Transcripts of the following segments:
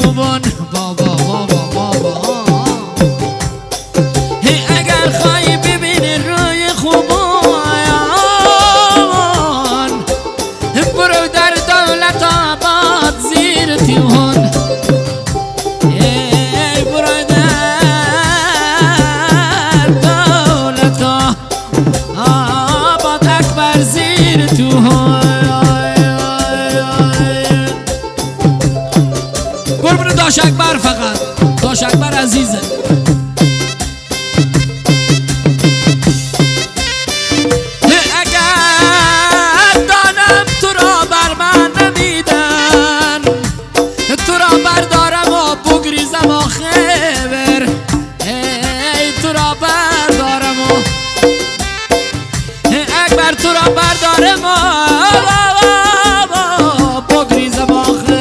خوبان بابا بابا بابا اگر خواهی ببینی روی خوبان برو در دولت آباد زیر تیهان برو در دولت آباد اکبر زیر تیهان قربون داش اکبر فقط داش اکبر عزیزه بردارم و بگریزم آخر تو را بردارم و اکبر تو را بردارم و بگریزم آخر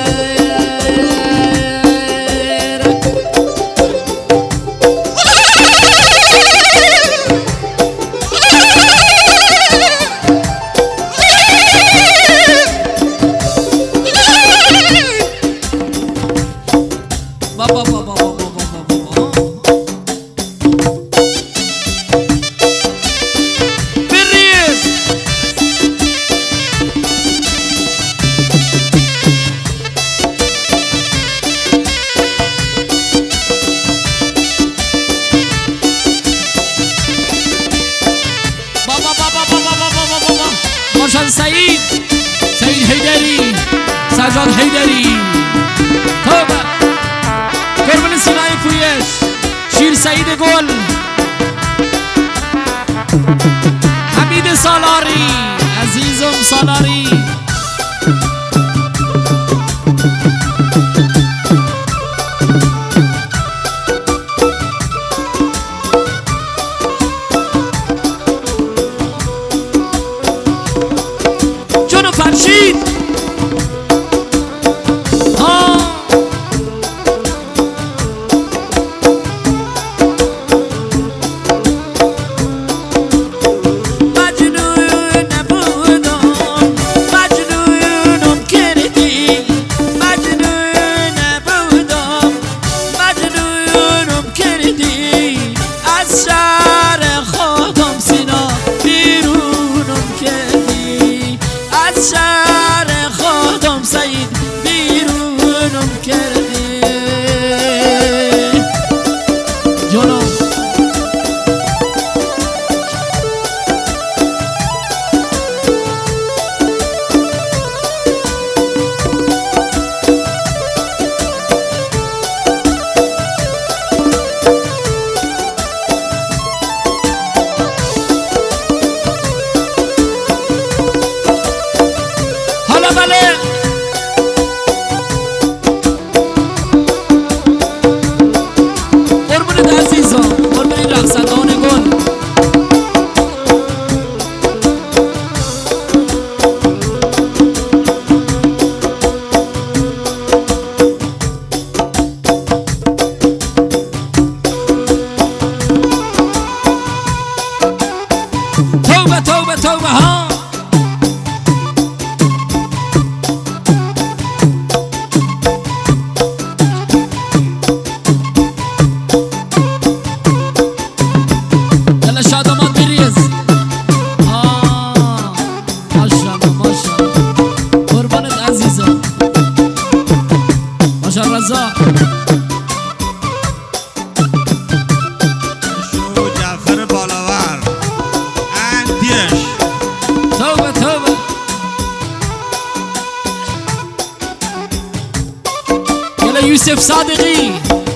بابا بابا بابا بابا بریز بابا بابا بابا بابا بابا مارشال سعید حیدری سجاد حیدری توبه قربون سینای پویش شیر سعید گل حمید سالاری عزیزم سالاری جونو فرشید شهر خودم سعید بیرونم کردی جانم بله قربونت عزیزم قربون این رقصندان گل توبه توبه توبه ها رضا شو جعفر بالاور اندیش توبه توبه یلا یوسف صادقی